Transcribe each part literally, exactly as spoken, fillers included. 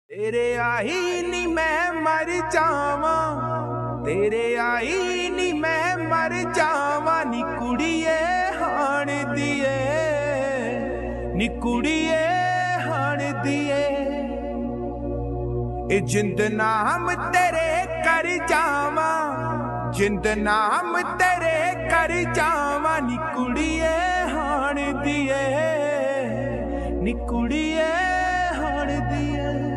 तेरे आई नी मैं मर जावा, तेरे आई नी मैं मर जावा नी कुड़िए हाण दिए, नी कुड़िए हाण दिए। ए जिंद नाम तेरे कर जावा, जिंद नाम तेरे कर जावा नी कुड़िए हाण दिए, नी कुड़िए हाण दिए।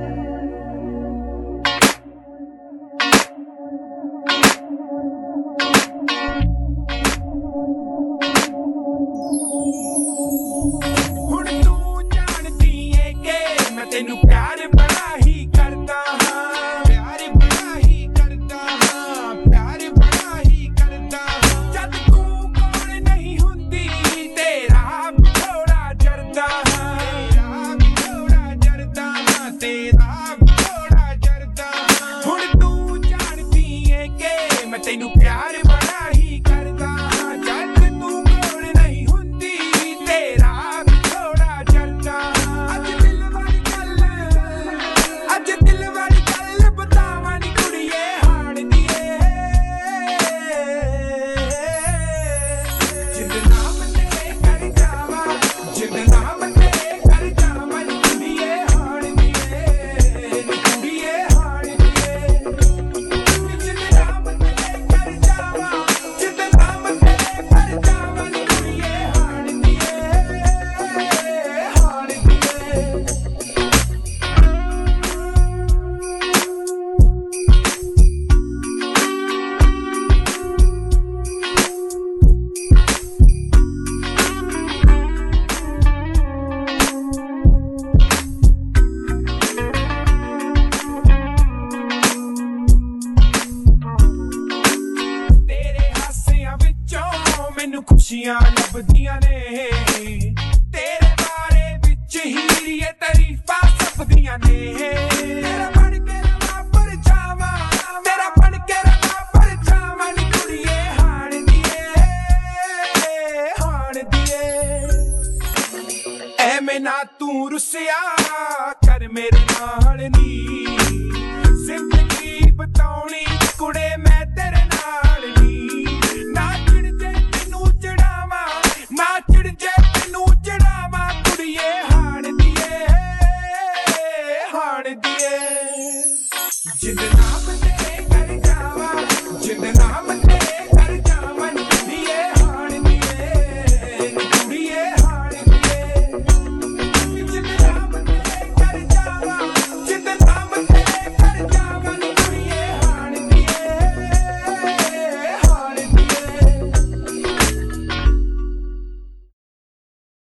हुण तू जानदी है कि मैं तेनू प्यार बड़ा ही करदा हां, प्यार बड़ा ही करदा हां, प्यार बड़ा ही करदा हां। जद तू कोल नहीं हुंदी तेरा थोड़ा जरदा हां, तेरा थोड़ा जरदा हां, तेरा थोड़ा जरदा हां। हुण तू जानदी है कि मैं तेनू प्यार बड़ा ही करदा हां, जद तू कोल नहीं हुंदी तेरा थोड़ा जरदा हां। अज दिल वाली गल, अज दिल वाली गल बतावां नी कुड़िए हाण दिए। जिंद नाम तेरे कर जावा, जिंद नाम तेरे कर जावा नी कुड़िए हाण दिए, नी कुड़िए हाण दिए। जिंद नाम तेरे कर जावा, जिंद नाम तेरे कर जावा नी कुड़िए हाण दिए, हाण दिए। तेरे हासियां विचों मैनू खुशियां लभदियां ने, तेरे बारे विच हीरिए तारीफां सपदियां ने। तेरा बन के रवा परछावां, तेरा बन के रवा परछावां नी कुड़िए हाण दिए, हाण दिए। ਐਵੇਂ ਨਾ ਤੂੰ ਰੁੱਸਿਆ ਕਰ ਮੇਰੇ ਨਾਲ ਨੀ, ਜ਼ਿੰਦਗੀ ਬਤਾਉਣੀ ਕੁੜੇ ਮੈਂ ਤੇਰੇ ਨਾਲ ਨੀ। ਨਾ ਚਿੜ ਜੇ ਤੈਨੂੰ ਚੜਾਵਾਂ, ਨਾ ਚਿੜ ਜੇ ਤੈਨੂੰ ਚੜਾਵਾਂ ਕੁੜੀਏ ਹਾਣ ਦੀਏ, ਹਾਣ ਦੀਏ। ਜਿੰਦ ਨਾਮ